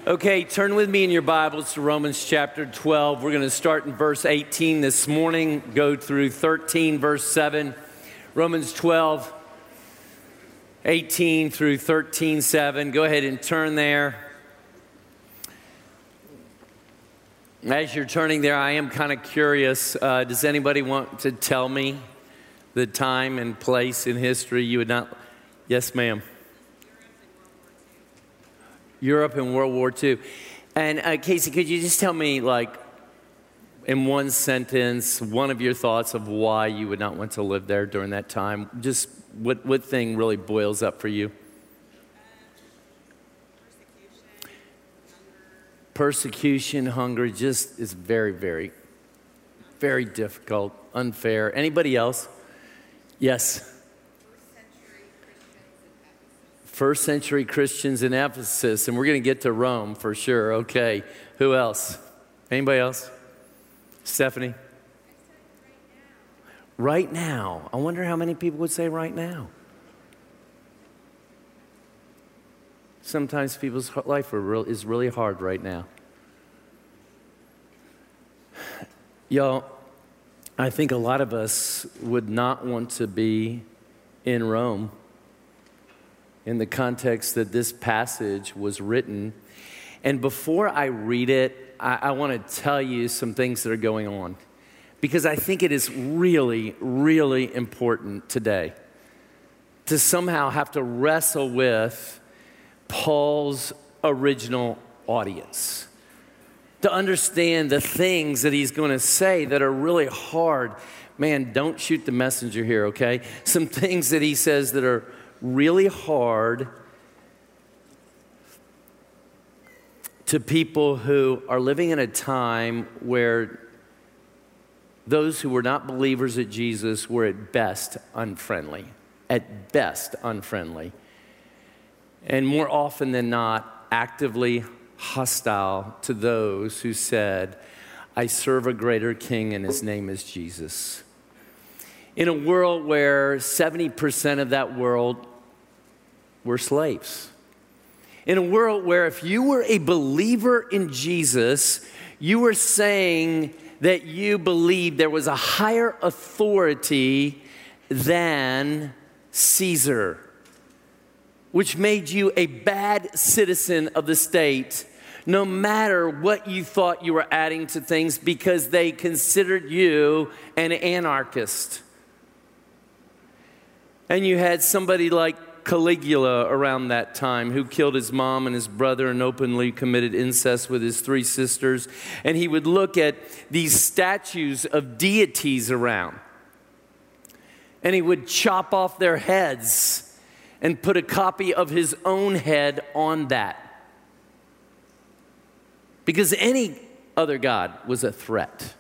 Okay, turn with me in your Bibles to Romans chapter 12. We're going to start in verse 18 this morning, go through 13, verse 7. Romans 12, 18 through 13, 7. Go ahead and turn there. As you're turning there, I am kind of curious. Does anybody want to tell me the time and place in history you would not? Yes, ma'am. Europe in World War II. And Casey, could you just tell me, like, in one sentence, one of your thoughts of why you would not want to live there during that time? Just what thing really boils up for you? Persecution, hunger, just is very, very, very difficult, unfair. Anybody else? Yes. First century Christians in Ephesus, and we're going to get to Rome for sure. Okay, who else? Anybody else? Stephanie? Right now. I wonder how many people would say right now. Sometimes people's life is really hard right now. Y'all, I think a lot of us would not want to be in Rome in the context that this passage was written. And before I read it, I want to tell you some things that are going on, because I think it is really, really important today to somehow have to wrestle with Paul's original audience, to understand the things that he's going to say that are really hard. Man, don't shoot the messenger here, okay? Some things that he says that are really hard to people who are living in a time where those who were not believers at Jesus were at best unfriendly. At best unfriendly. And more often than not, actively hostile to those who said, I serve a greater king and his name is Jesus. In a world where 70% of that world were slaves. In a world where if you were a believer in Jesus, you were saying that you believed there was a higher authority than Caesar, which made you a bad citizen of the state, no matter what you thought you were adding to things, because they considered you an anarchist. And you had somebody like Caligula around that time, who killed his mom and his brother and openly committed incest with his three sisters. And he would look at these statues of deities around, and he would chop off their heads and put a copy of his own head on that, because any other god was a threat.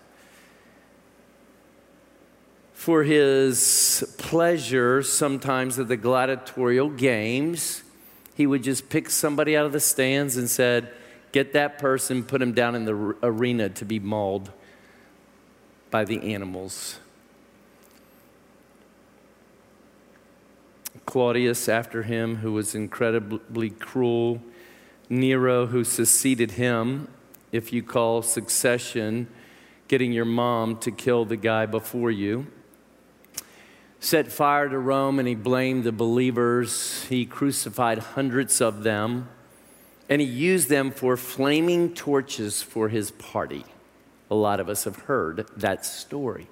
For his pleasure, sometimes at the gladiatorial games, he would just pick somebody out of the stands and said, get that person, put him down in the arena to be mauled by the animals. Claudius after him, who was incredibly cruel. Nero, who succeeded him, if you call succession getting your mom to kill the guy before you. Set fire to Rome, and he blamed the believers. He crucified hundreds of them, and he used them for flaming torches for his party. A lot of us have heard that story.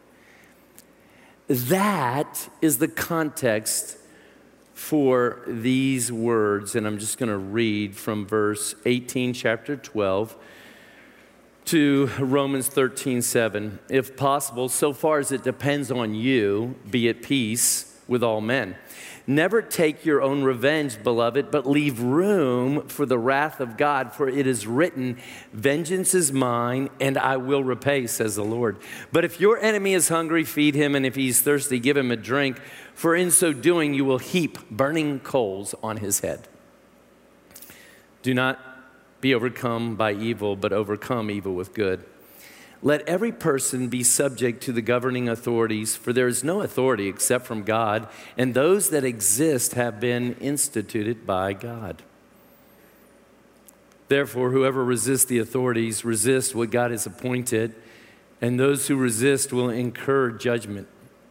That is the context for these words, and I'm just going to read from verse 18, chapter 12, to Romans 13:7. If possible, so far as it depends on you, be at peace with all men. Never take your own revenge, beloved, but leave room for the wrath of God, for it is written, vengeance is mine, and I will repay, says the Lord. But if your enemy is hungry, feed him, and if he's thirsty, give him a drink, for in so doing you will heap burning coals on his head. Do not be overcome by evil, but overcome evil with good. Let every person be subject to the governing authorities, for there is no authority except from God, and those that exist have been instituted by God. Therefore, whoever resists the authorities resists what God has appointed, and those who resist will incur judgment.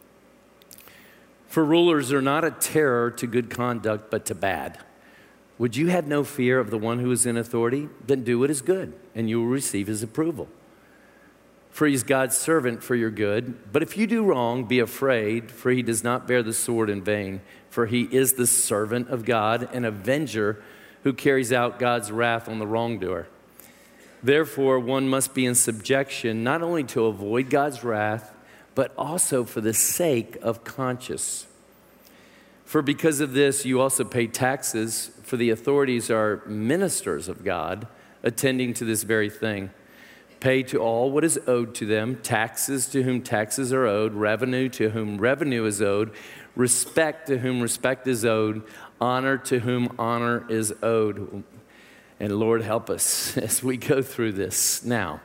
For rulers are not a terror to good conduct, but to bad. Would you have no fear of the one who is in authority? Then do what is good, and you will receive his approval. For he is God's servant for your good. But if you do wrong, be afraid, for he does not bear the sword in vain. For he is the servant of God, an avenger who carries out God's wrath on the wrongdoer. Therefore, one must be in subjection, not only to avoid God's wrath, but also for the sake of conscience. For because of this, you also pay taxes, for the authorities are ministers of God, attending to this very thing. Pay to all what is owed to them, taxes to whom taxes are owed, revenue to whom revenue is owed, respect to whom respect is owed, honor to whom honor is owed. And Lord, help us as we go through this. Now,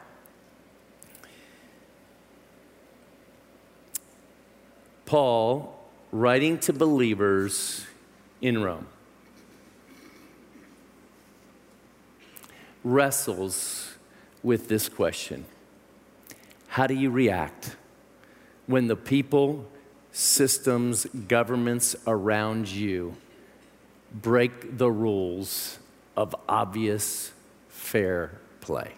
Paul, writing to believers in Rome, wrestles with this question. How do you react when the people, systems, governments around you break the rules of obvious fair play?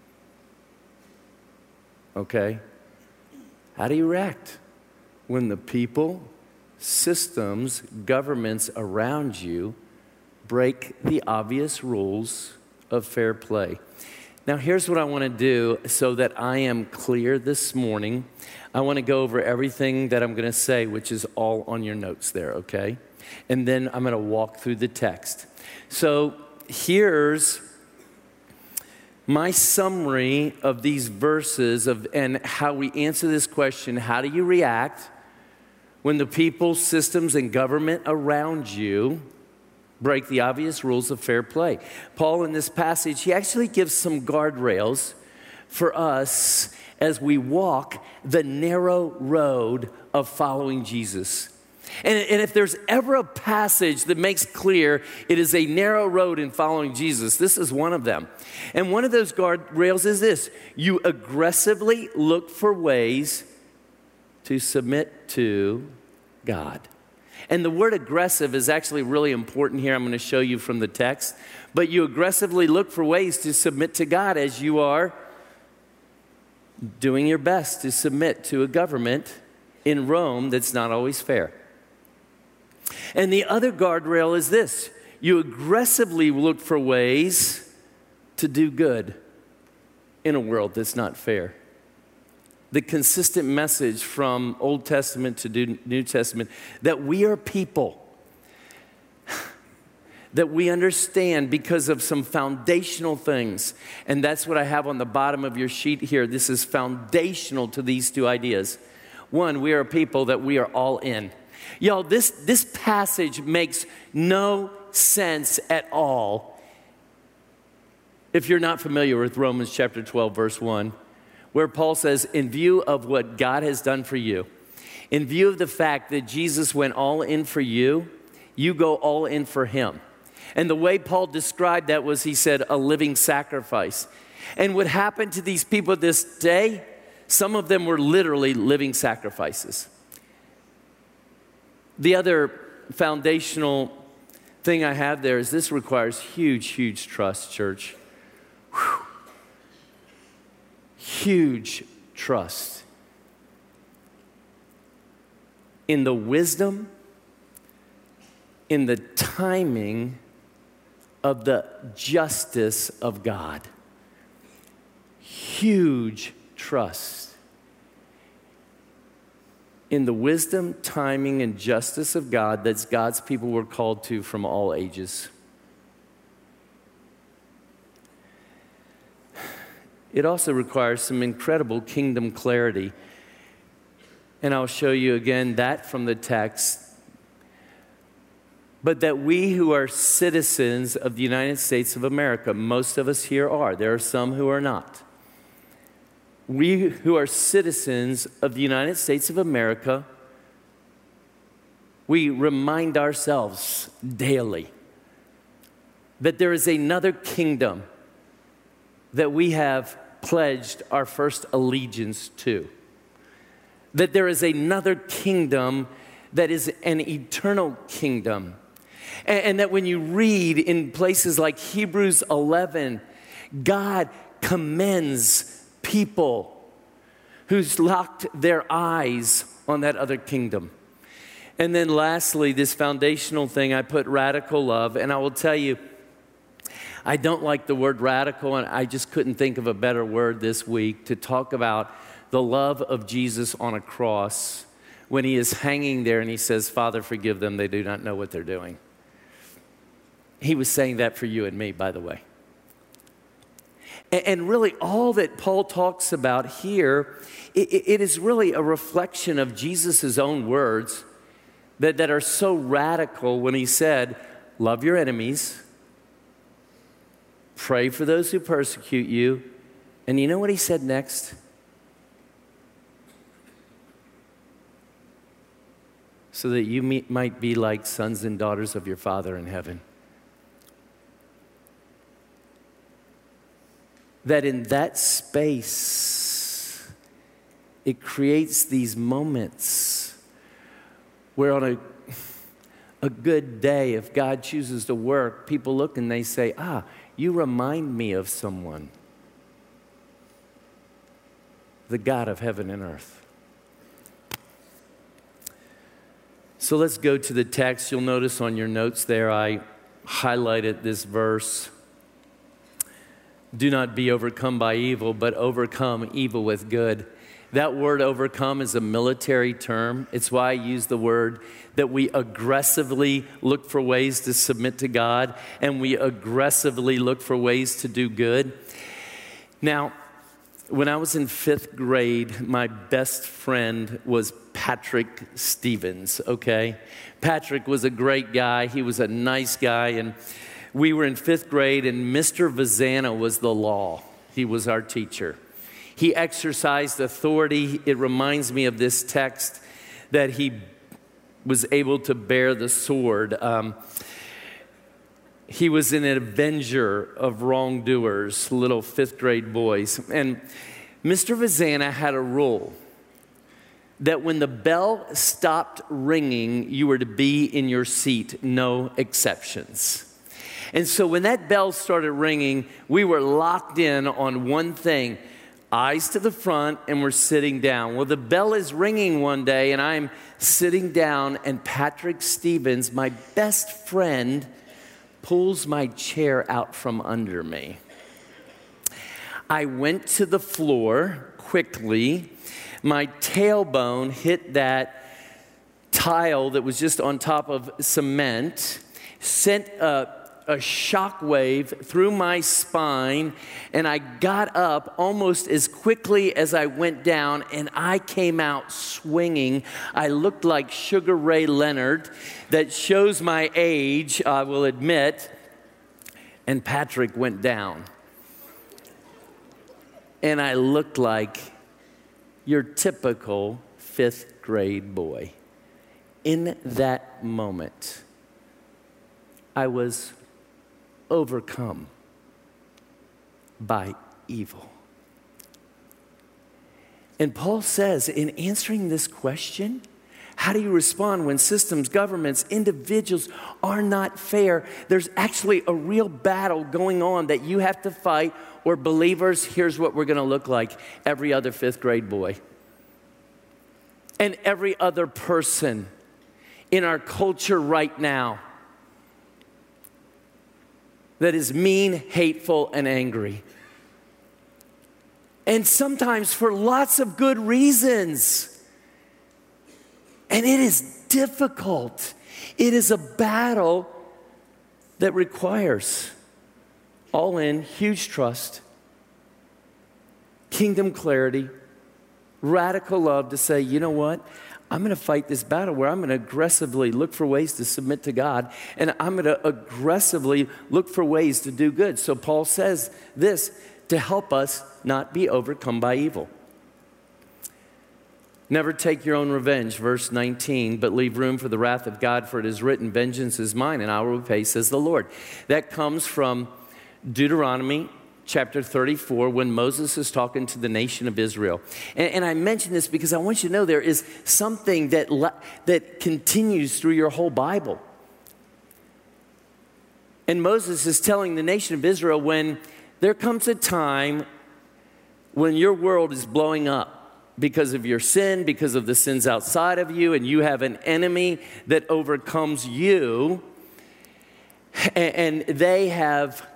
Okay? How do you react when the people, systems, governments around you break the obvious rules of fair play? Now, here's what I want to do so that I am clear this morning. I want to go over everything that I'm going to say, which is all on your notes there, okay? And then I'm going to walk through the text. So here's my summary of these verses and how we answer this question. How do you react when the people, systems, and government around you break the obvious rules of fair play? Paul, in this passage, he actually gives some guardrails for us as we walk the narrow road of following Jesus. And if there's ever a passage that makes clear it is a narrow road in following Jesus, this is one of them. And one of those guardrails is this: you aggressively look for ways to submit to God. And the word aggressive is actually really important here. I'm going to show you from the text. But you aggressively look for ways to submit to God as you are doing your best to submit to a government in Rome that's not always fair. And the other guardrail is this: you aggressively look for ways to do good in a world that's not fair. The consistent message from Old Testament to New Testament that we are people that we understand because of some foundational things. And that's what I have on the bottom of your sheet here. This is foundational to these two ideas. One, we are a people that we are all in. Y'all, this passage makes no sense at all if you're not familiar with Romans chapter 12, verse 1, where Paul says, in view of what God has done for you, in view of the fact that Jesus went all in for you, you go all in for him. And the way Paul described that was, he said, a living sacrifice. And what happened to these people this day, some of them were literally living sacrifices. The other foundational thing I have there is this requires huge, huge trust, church. Whew. Huge trust in the wisdom, in the timing of the justice of God. Huge trust in the wisdom, timing, and justice of God that God's people were called to from all ages. It also requires some incredible kingdom clarity. And I'll show you again that from the text. But that we who are citizens of the United States of America, most of us here are. There are some who are not. We who are citizens of the United States of America, we remind ourselves daily that there is another kingdom that we have pledged our first allegiance to. That there is another kingdom that is an eternal kingdom. And that when you read in places like Hebrews 11, God commends people who's locked their eyes on that other kingdom. And then lastly, this foundational thing, I put radical love. And I will tell you, I don't like the word radical, and I just couldn't think of a better word this week to talk about the love of Jesus on a cross when he is hanging there and he says, Father, forgive them, they do not know what they're doing. He was saying that for you and me, by the way. And really all that Paul talks about here, it is really a reflection of Jesus' own words that are so radical when he said, love your enemies, pray for those who persecute you. And you know what he said next? So that you might be like sons and daughters of your Father in heaven. That in that space, it creates these moments where on a good day, if God chooses to work, people look and they say, you remind me of someone. The God of heaven and earth. So let's go to the text. You'll notice on your notes there, I highlighted this verse. Do not be overcome by evil, but overcome evil with good. That word overcome is a military term. It's why I use the word that we aggressively look for ways to submit to God, and we aggressively look for ways to do good. Now, when I was in 5th grade, my best friend was Patrick Stevens, okay? Patrick was a great guy. He was a nice guy, and we were in 5th grade, and Mr. Vazana was the law. He was our teacher. He exercised authority. It reminds me of this text that he was able to bear the sword. He was an avenger of wrongdoers, little 5th grade boys. And Mr. Vazana had a rule that when the bell stopped ringing, you were to be in your seat, no exceptions. And so when that bell started ringing, we were locked in on one thing, eyes to the front, and we're sitting down. Well, the bell is ringing one day, and I'm sitting down, and Patrick Stevens, my best friend, pulls my chair out from under me. I went to the floor quickly. My tailbone hit that tile that was just on top of cement, sent a shock wave through my spine, and I got up almost as quickly as I went down, and I came out swinging. I looked like Sugar Ray Leonard. That shows my age, I will admit. And Patrick went down. And I looked like your typical 5th grade boy. In that moment, I was overcome by evil. And Paul says, in answering this question, how do you respond when systems, governments, individuals are not fair? There's actually a real battle going on that you have to fight, or believers, here's what we're going to look like. Every other 5th grade boy and every other person in our culture right now that is mean, hateful, and angry. And sometimes for lots of good reasons. And it is difficult. It is a battle that requires all in, huge trust, kingdom clarity, radical love to say, you know what? I'm going to fight this battle where I'm going to aggressively look for ways to submit to God, and I'm going to aggressively look for ways to do good. So Paul says this to help us not be overcome by evil. Never take your own revenge, verse 19, but leave room for the wrath of God, for it is written, vengeance is mine, and I will repay, says the Lord. That comes from Deuteronomy chapter 34 when Moses is talking to the nation of Israel. And I mention this because I want you to know there is something that continues through your whole Bible. And Moses is telling the nation of Israel, when there comes a time when your world is blowing up because of your sin, because of the sins outside of you, and you have an enemy that overcomes you, and they have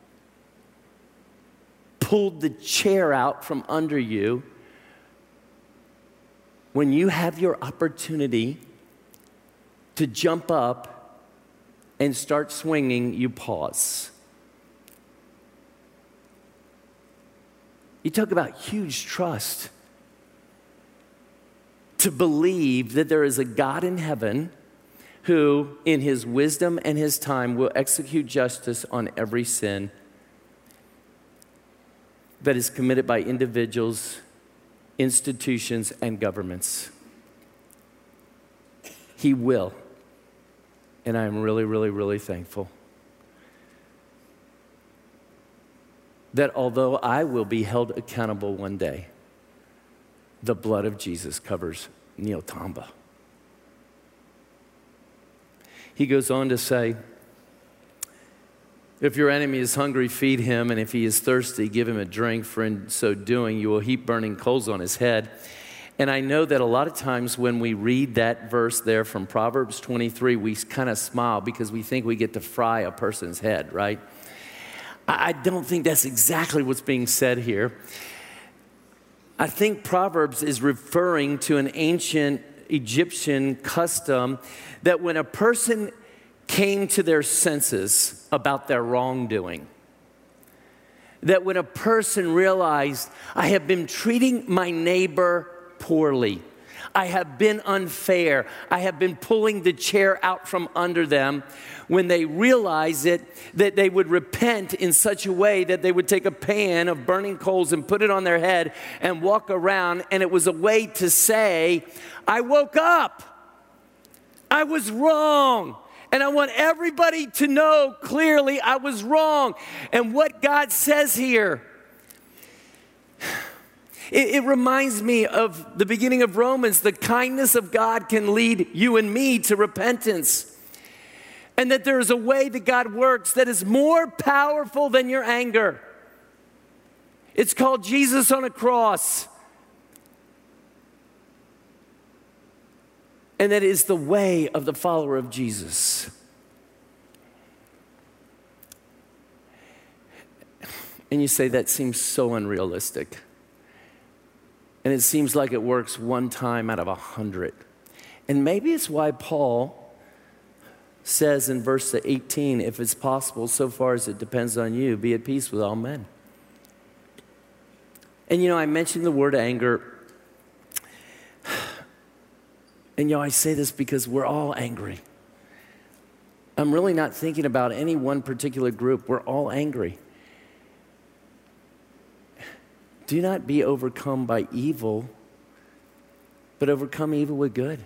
pulled the chair out from under you, when you have your opportunity to jump up and start swinging, you pause. You talk about huge trust. To believe that there is a God in heaven who, in his wisdom and his time, will execute justice on every sin that is committed by individuals, institutions, and governments. He will. And I am really, really, really thankful that although I will be held accountable one day, the blood of Jesus covers Neil Tamba. He goes on to say, if your enemy is hungry, feed him, and if he is thirsty, give him a drink, for in so doing, you will heap burning coals on his head. And I know that a lot of times when we read that verse there from Proverbs 23, we kind of smile because we think we get to fry a person's head, right? I don't think that's exactly what's being said here. I think Proverbs is referring to an ancient Egyptian custom that when a person came to their senses about their wrongdoing, that when a person realized, I have been treating my neighbor poorly, I have been unfair, I have been pulling the chair out from under them, when they realize it, that they would repent in such a way that they would take a pan of burning coals and put it on their head and walk around, and it was a way to say, I woke up, I was wrong, and I want everybody to know clearly I was wrong. And what God says here, it reminds me of the beginning of Romans. The kindness of God can lead you and me to repentance. And that there is a way that God works that is more powerful than your anger. It's called Jesus on a cross. And that is the way of the follower of Jesus. And you say, that seems so unrealistic. And it seems like it works one time out of 100. And maybe it's why Paul says in verse 18, if it's possible, so far as it depends on you, be at peace with all men. And I mentioned the word anger. And I say this because we're all angry. I'm really not thinking about any one particular group. We're all angry. Do not be overcome by evil, but overcome evil with good.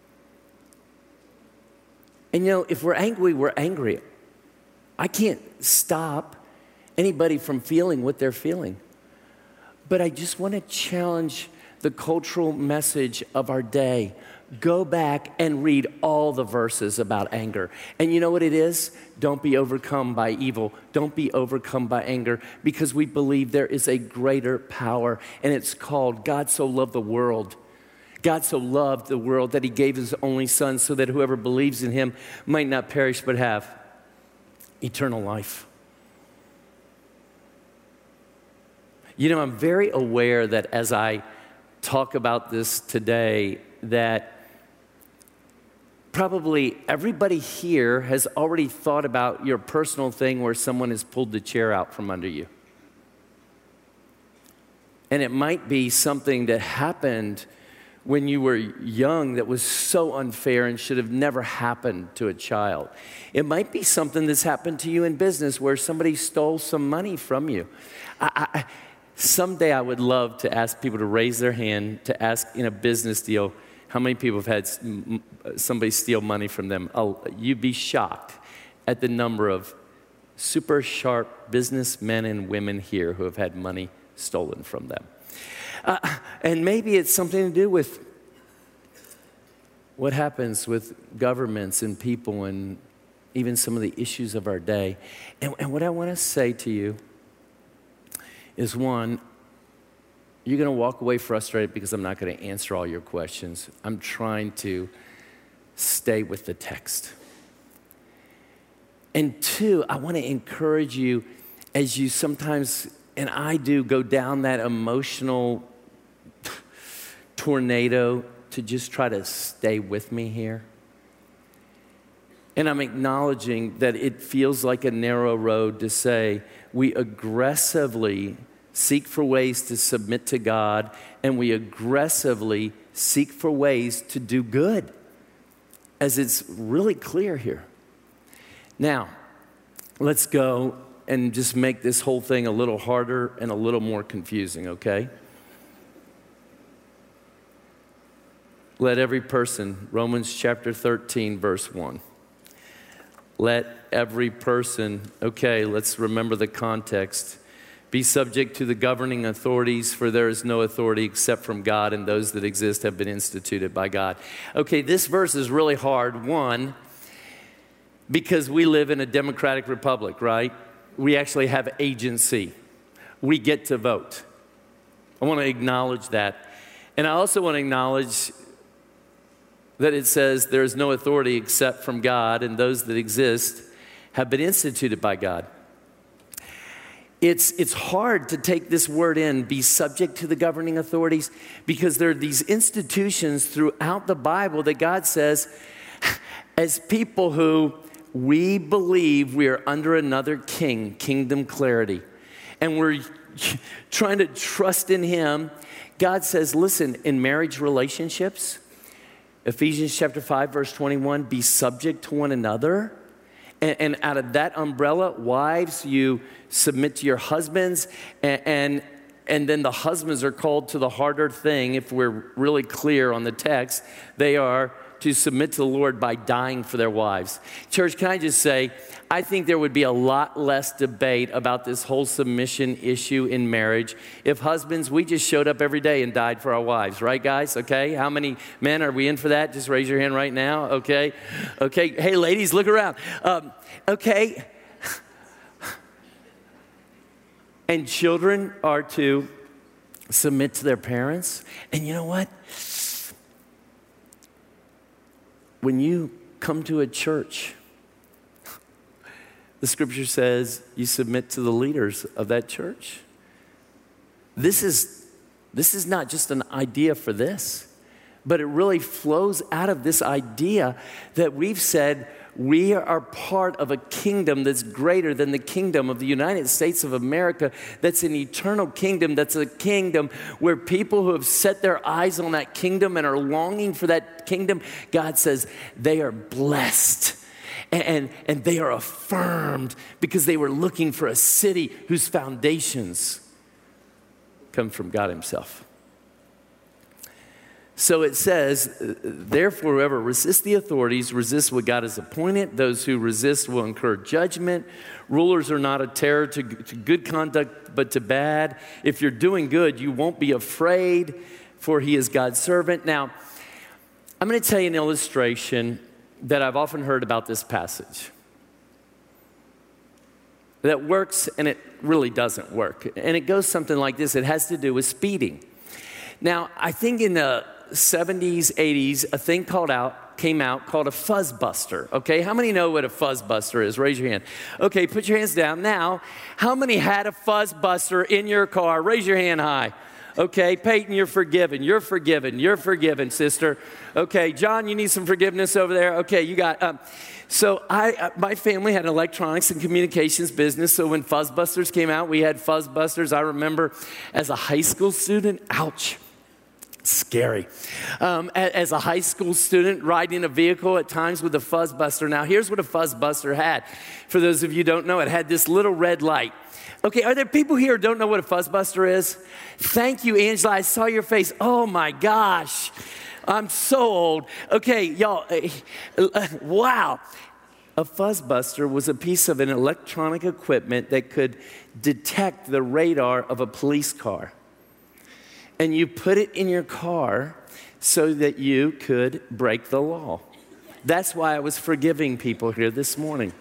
And if we're angry, we're angry. I can't stop anybody from feeling what they're feeling. But I just want to challenge the cultural message of our day. Go back and read all the verses about anger. And you know what it is? Don't be overcome by evil. Don't be overcome by anger, because we believe there is a greater power, and it's called God so loved the world. God so loved the world that he gave his only son so that whoever believes in him might not perish but have eternal life. I'm very aware that as I talk about this today, that probably everybody here has already thought about your personal thing where someone has pulled the chair out from under you. And it might be something that happened when you were young that was so unfair and should have never happened to a child. It might be something that's happened to you in business where somebody stole some money from you. Someday I would love to ask people to raise their hand to ask in a business deal, how many people have had somebody steal money from them? You'd be shocked at the number of super sharp businessmen and women here who have had money stolen from them. And maybe it's something to do with what happens with governments and people and even some of the issues of our day. And what I want to say to you is, one, you're going to walk away frustrated because I'm not going to answer all your questions. I'm trying to stay with the text. And two, I want to encourage you as you sometimes, and I do, go down that emotional tornado to just try to stay with me here. And I'm acknowledging that it feels like a narrow road to say we aggressively seek for ways to submit to God, and we aggressively seek for ways to do good, as it's really clear here. Now, let's go and just make this whole thing a little harder and a little more confusing, okay? Let every person, Romans chapter 13, verse 1. Let every person, okay, let's remember the context, be subject to the governing authorities, for there is no authority except from God, and those that exist have been instituted by God. Okay, this verse is really hard. One, because we live in a democratic republic, right? We actually have agency. We get to vote. I want to acknowledge that. And I also want to acknowledge that it says there is no authority except from God, and those that exist have been instituted by God. It's hard to take this word in, be subject to the governing authorities, because there are these institutions throughout the Bible that God says, as people who we believe we are under another king, kingdom clarity, and we're trying to trust in him, God says, listen, in marriage relationships, Ephesians chapter 5, verse 21, be subject to one another. And out of that umbrella, wives, you submit to your husbands, and then the husbands are called to the harder thing. If we're really clear on the text, they are to submit to the Lord by dying for their wives. Church, can I just say, I think there would be a lot less debate about this whole submission issue in marriage if husbands, we just showed up every day and died for our wives, right, guys? Okay, how many men are we in for that? Just raise your hand right now, okay? Okay, hey, ladies, look around. Okay. And children are to submit to their parents. And you know what? When you come to a church, the scripture says you submit to the leaders of that church. This is not just an idea for this, but it really flows out of this idea that we've said we are part of a kingdom that's greater than the kingdom of the United States of America. That's an eternal kingdom. That's a kingdom where people who have set their eyes on that kingdom and are longing for that kingdom, God says they are blessed. And they are affirmed because they were looking for a city whose foundations come from God himself. So it says, therefore, whoever resists the authorities resists what God has appointed. Those who resist will incur judgment. Rulers are not a terror to good conduct, but to bad. If you're doing good, you won't be afraid, for he is God's servant. Now, I'm going to tell you an illustration that I've often heard about this passage that works and it really doesn't work. And it goes something like this. It has to do with speeding. Now, I think in the 70s, 80s, a thing came out called a fuzzbuster, okay? How many know what a fuzzbuster is? Raise your hand. Okay, put your hands down. Now, how many had a fuzzbuster in your car? Raise your hand high. Okay, Peyton, you're forgiven. You're forgiven. You're forgiven, sister. Okay, John, you need some forgiveness over there. Okay, you got, so my family had an electronics and communications business, so when fuzzbusters came out, we had fuzzbusters. I remember as a high school student, ouch, scary. As a high school student, riding a vehicle at times with a fuzzbuster. Now, here's what a fuzzbuster had. For those of you who don't know, it had this little red light. Okay, are there people here who don't know what a fuzzbuster is? Thank you, Angela. I saw your face. Oh, my gosh. I'm so old. Okay, y'all, wow. A fuzzbuster was a piece of an electronic equipment that could detect the radar of a police car. And you put it in your car so that you could break the law. That's why I was forgiving people here this morning.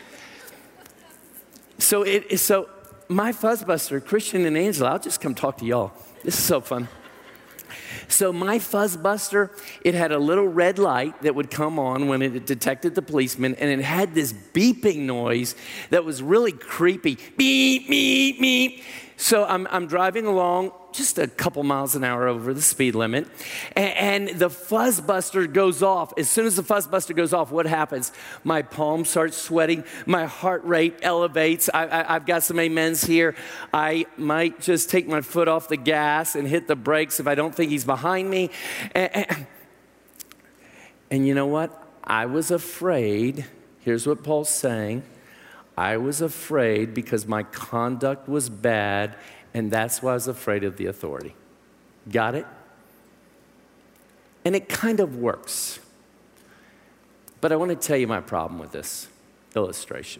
So my fuzzbuster, Christian and Angela, I'll just come talk to y'all. This is so fun. So my fuzzbuster, it had a little red light that would come on when it detected the policeman, and it had this beeping noise that was really creepy. Beep, beep, beep. So I'm driving along just a couple miles an hour over the speed limit, and the fuzzbuster goes off. As soon as the fuzzbuster goes off, what happens? My palms start sweating, my heart rate elevates. I've got some amens here. I might just take my foot off the gas and hit the brakes if I don't think he's behind me. And you know what? I was afraid. Here's what Paul's saying. I was afraid because my conduct was bad, and that's why I was afraid of the authority. Got it? And it kind of works. But I want to tell you my problem with this illustration.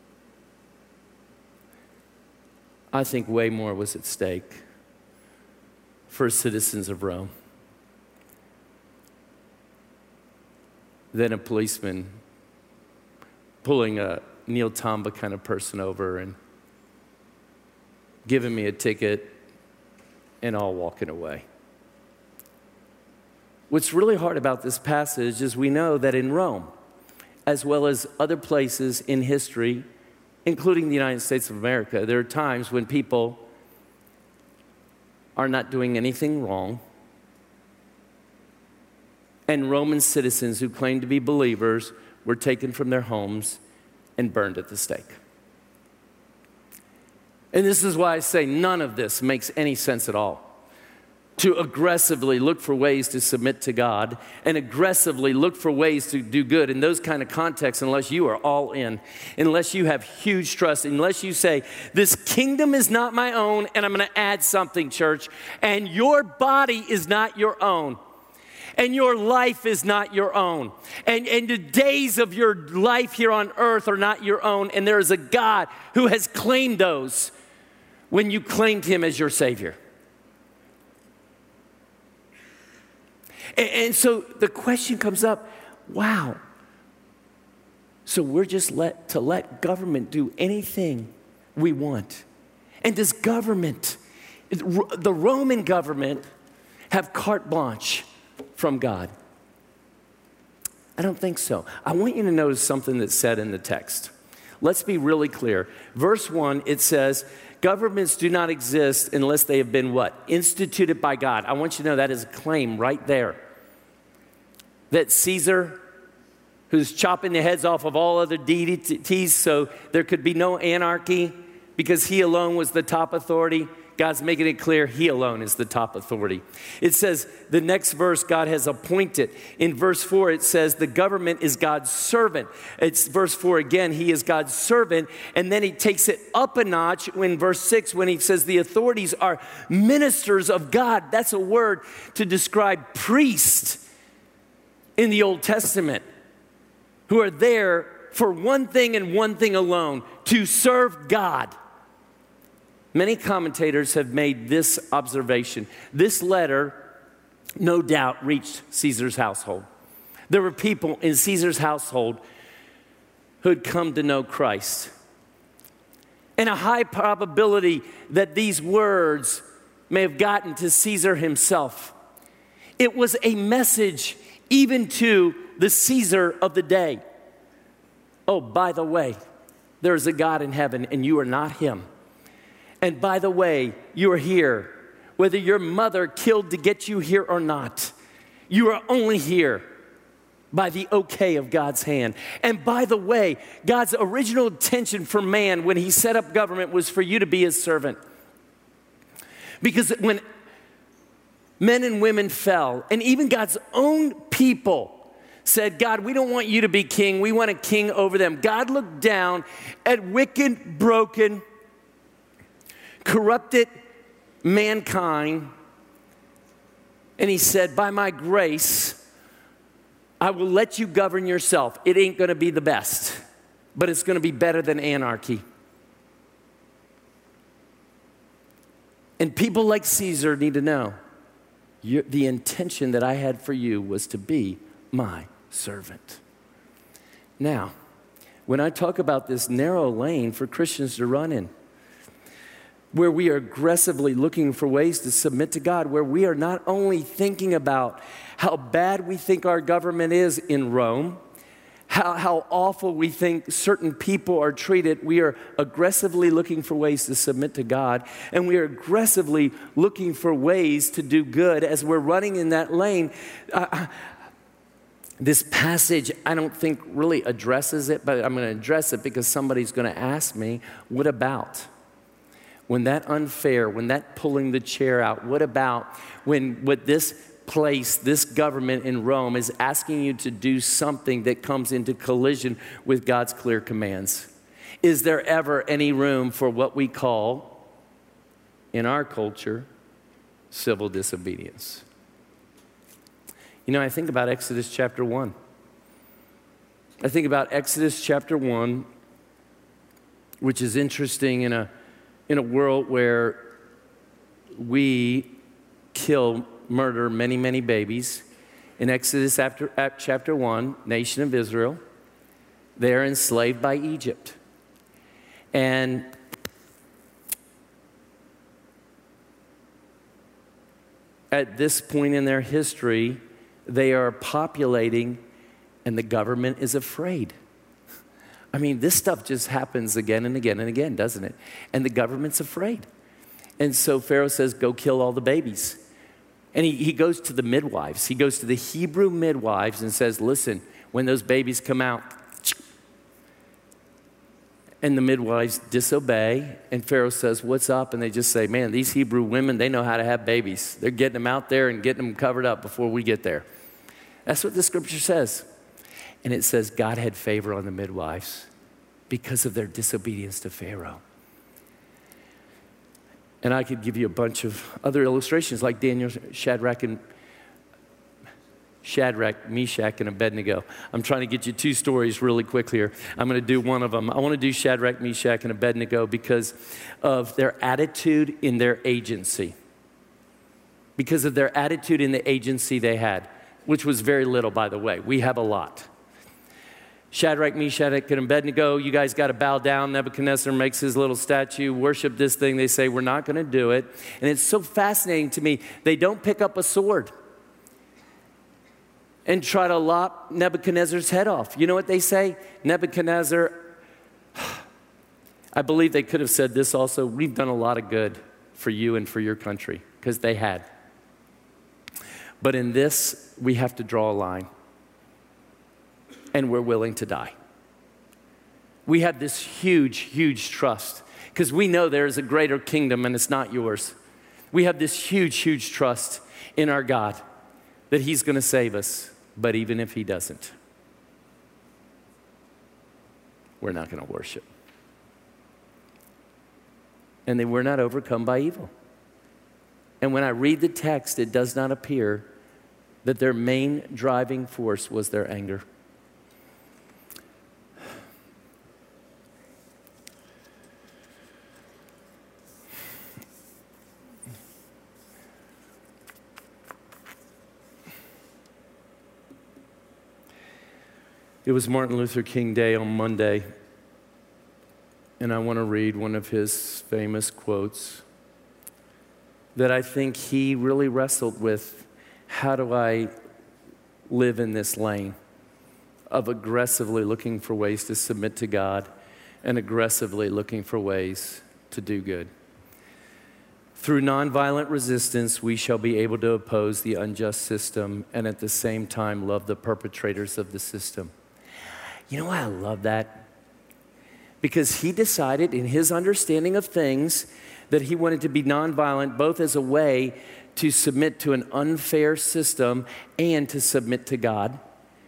I think way more was at stake for citizens of Rome than a policeman pulling a Neil Tamba kind of person over and giving me a ticket and all walking away. What's really hard about this passage is we know that in Rome, as well as other places in history, including the United States of America, there are times when people are not doing anything wrong, and Roman citizens who claimed to be believers were taken from their homes and burned at the stake. And this is why I say none of this makes any sense at all. To aggressively look for ways to submit to God and aggressively look for ways to do good in those kind of contexts, unless you are all in, unless you have huge trust, unless you say, this kingdom is not my own and I'm going to add something, church, and your body is not your own. And your life is not your own. And the days of your life here on earth are not your own. And there is a God who has claimed those when you claimed him as your Savior. And so the question comes up, wow. So we're just let government do anything we want. And does government, the Roman government, have carte blanche from God? I don't think so. I want you to notice something that's said in the text. Let's be really clear. Verse 1, it says, governments do not exist unless they have been what? Instituted by God. I want you to know that is a claim right there. That Caesar, who's chopping the heads off of all other deities so there could be no anarchy because he alone was the top authority, God's making it clear he alone is the top authority. It says, the next verse, God has appointed. In verse 4, it says the government is God's servant. It's verse 4 again, he is God's servant. And then he takes it up a notch in verse 6 when he says the authorities are ministers of God. That's a word to describe priests in the Old Testament who are there for one thing and one thing alone, to serve God. Many commentators have made this observation. This letter, no doubt, reached Caesar's household. There were people in Caesar's household who had come to know Christ. And a high probability that these words may have gotten to Caesar himself. It was a message even to the Caesar of the day. Oh, by the way, there is a God in heaven and you are not him. And by the way, you are here. Whether your mother killed to get you here or not, you are only here by the okay of God's hand. And by the way, God's original intention for man when he set up government was for you to be his servant. Because when men and women fell, and even God's own people said, God, we don't want you to be king. We want a king over them. God looked down at wicked, broken, corrupted mankind, and he said, by my grace, I will let you govern yourself. It ain't going to be the best. but it's going to be better than anarchy. And people like Caesar need to know, the intention that I had for you was to be my servant. Now, when I talk about this narrow lane for Christians to run in, where we are aggressively looking for ways to submit to God, where we are not only thinking about how bad we think our government is in Rome, how awful we think certain people are treated, we are aggressively looking for ways to submit to God, and we are aggressively looking for ways to do good as we're running in that lane. This passage, I don't think really addresses it, but I'm going to address it because somebody's going to ask me, what about? When that unfair, when that pulling the chair out, what about when what this place, this government in Rome is asking you to do something that comes into collision with God's clear commands? Is there ever any room for what we call, in our culture, civil disobedience? You know, I think about Exodus chapter 1. I think about Exodus chapter 1, which is interesting in a world where we murder many, many babies. In Exodus chapter 1, nation of Israel, they're enslaved by Egypt. And at this point in their history, they are populating and the government is afraid. I mean, this stuff just happens again and again and again, doesn't it? And the government's afraid. And so Pharaoh says, go kill all the babies. And he goes to the midwives. He goes to the Hebrew midwives and says, listen, when those babies come out, and the midwives disobey, and Pharaoh says, what's up? And they just say, man, these Hebrew women, they know how to have babies. They're getting them out there and getting them covered up before we get there. That's what the scripture says. And it says God had favor on the midwives because of their disobedience to Pharaoh. And I could give you a bunch of other illustrations like Daniel, Shadrach, Meshach, and Abednego. I'm trying to get you two stories really quick here. I'm going to do one of them. I want to do Shadrach, Meshach, and Abednego because of their attitude in their agency. Because of their attitude in the agency they had, which was very little, by the way. We have a lot. Shadrach, Meshach, and Abednego, you guys got to bow down. Nebuchadnezzar makes his little statue, worship this thing. They say, we're not going to do it. And it's so fascinating to me. They don't pick up a sword and try to lop Nebuchadnezzar's head off. You know what they say? Nebuchadnezzar, I believe they could have said this also, we've done a lot of good for you and for your country, because they had. But in this, we have to draw a line. And we're willing to die. We have this huge, huge trust because we know there is a greater kingdom and it's not yours. We have this huge, huge trust in our God that he's going to save us. But even if he doesn't, we're not going to worship. And they were not overcome by evil. And when I read the text, it does not appear that their main driving force was their anger. It was Martin Luther King Day on Monday, and I want to read one of his famous quotes that I think he really wrestled with. How do I live in this lane of aggressively looking for ways to submit to God and aggressively looking for ways to do good? Through nonviolent resistance, we shall be able to oppose the unjust system and at the same time love the perpetrators of the system. You know why I love that? Because he decided in his understanding of things that he wanted to be nonviolent, both as a way to submit to an unfair system and to submit to God.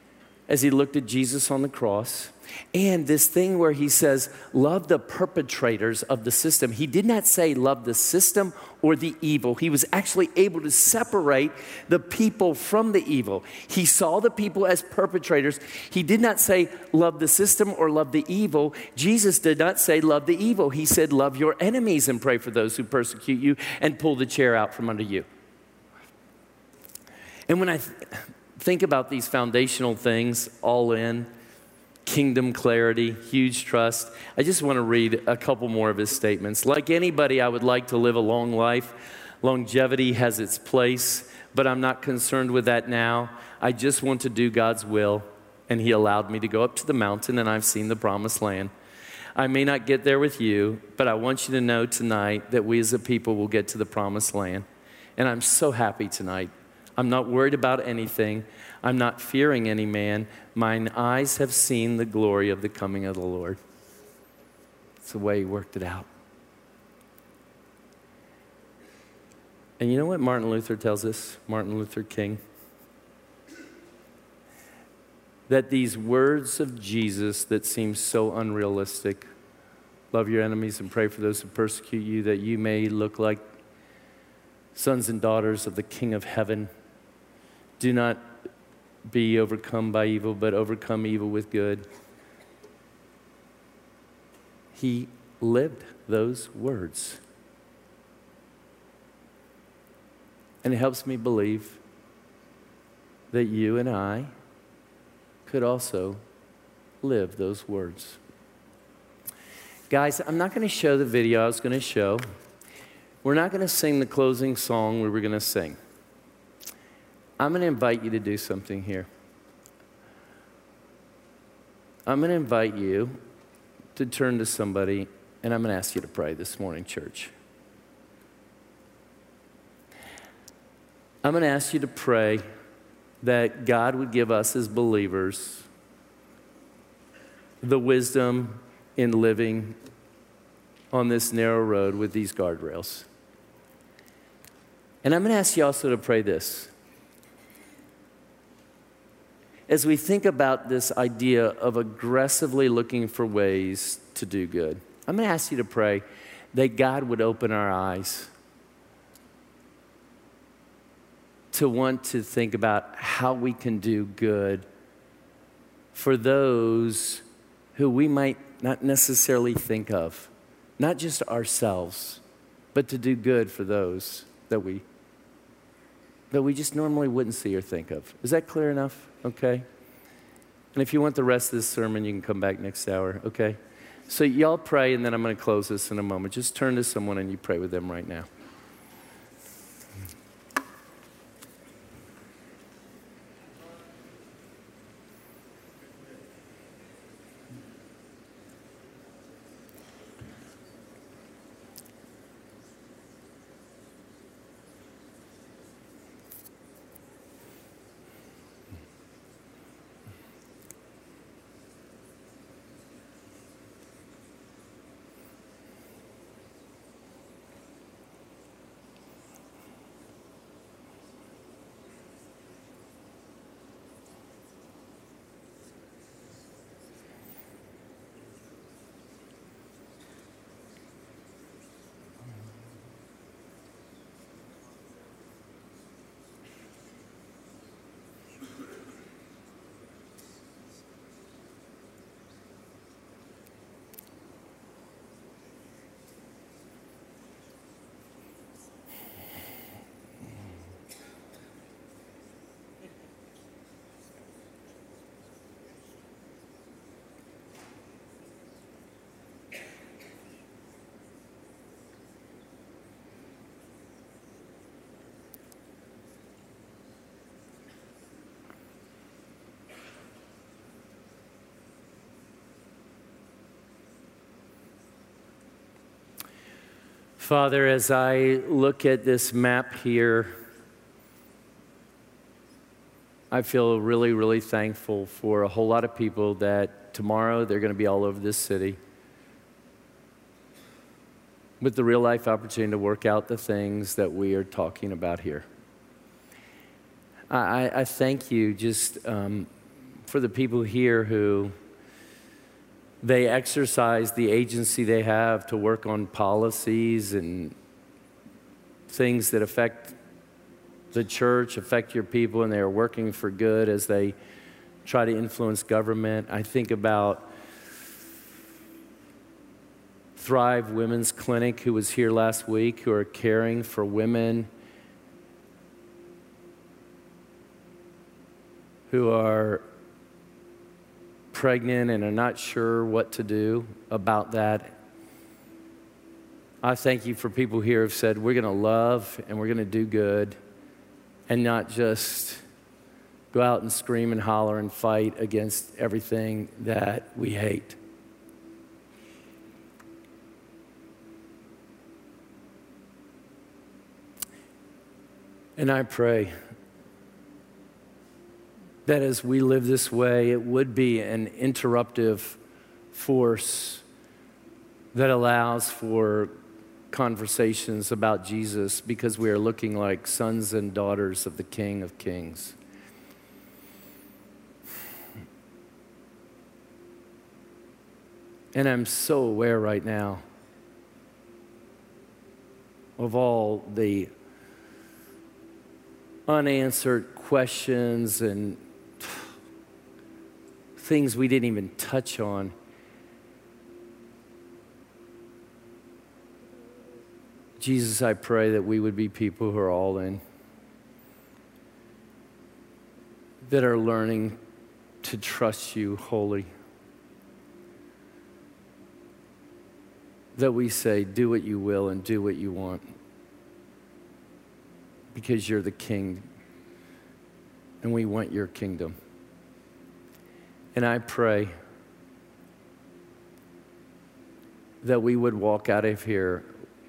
as he looked at Jesus on the cross. And this thing where he says, love the perpetrators of the system. He did not say love the system or the evil. He was actually able to separate the people from the evil. He saw the people as perpetrators. He did not say love the system or love the evil. Jesus did not say love the evil. He said love your enemies and pray for those who persecute you and pull the chair out from under you. And when I think about these foundational things, all in, kingdom clarity, huge trust, I just want to read a couple more of his statements. Like anybody, I would like to live a long life. Longevity has its place, but I'm not concerned with that now. I just want to do God's will, and he allowed me to go up to the mountain, and I've seen the promised land. I may not get there with you, but I want you to know tonight that we as a people will get to the promised land. And I'm so happy tonight. I'm not worried about anything. I'm not fearing any man. Mine eyes have seen the glory of the coming of the Lord. It's the way he worked it out. And you know what Martin Luther tells us, Martin Luther King? That these words of Jesus that seem so unrealistic, love your enemies and pray for those who persecute you, that you may look like sons and daughters of the King of heaven. Do not be overcome by evil, but overcome evil with good. He lived those words. And it helps me believe that you and I could also live those words. Guys, I'm not going to show the video I was going to show. We're not going to sing the closing song we were going to sing. I'm going to invite you to do something here. I'm going to invite you to turn to somebody, and I'm going to ask you to pray this morning, church. I'm going to ask you to pray that God would give us as believers the wisdom in living on this narrow road with these guardrails. And I'm going to ask you also to pray this. As we think about this idea of aggressively looking for ways to do good, I'm going to ask you to pray that God would open our eyes to want to think about how we can do good for those who we might not necessarily think of, not just ourselves, but to do good for those that we just normally wouldn't see or think of. Is that clear enough? Okay. And if you want the rest of this sermon, you can come back next hour, okay? So y'all pray, and then I'm going to close this in a moment. Just turn to someone and you pray with them right now. Father, as I look at this map here, I feel really, really thankful for a whole lot of people that tomorrow they're going to be all over this city with the real life opportunity to work out the things that we are talking about here. I thank you just for the people here who they exercise the agency they have to work on policies and things that affect the church, affect your people, and they are working for good as they try to influence government. I think about Thrive Women's Clinic, who was here last week, who are caring for women who are pregnant and are not sure what to do about that. I thank you for people here who have said, we're going to love and we're going to do good and not just go out and scream and holler and fight against everything that we hate. And I pray that as we live this way, it would be an interruptive force that allows for conversations about Jesus, because we are looking like sons and daughters of the King of Kings. And I'm so aware right now of all the unanswered questions and things we didn't even touch on. Jesus, I pray that we would be people who are all in, that are learning to trust you wholly, that we say, do what you will and do what you want, because you're the King, and we want your kingdom. And I pray that we would walk out of here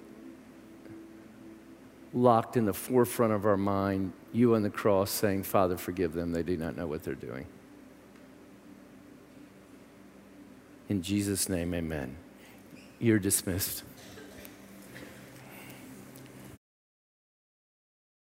locked in the forefront of our mind, you on the cross saying, Father, forgive them. They do not know what they're doing. In Jesus' name, amen. You're dismissed.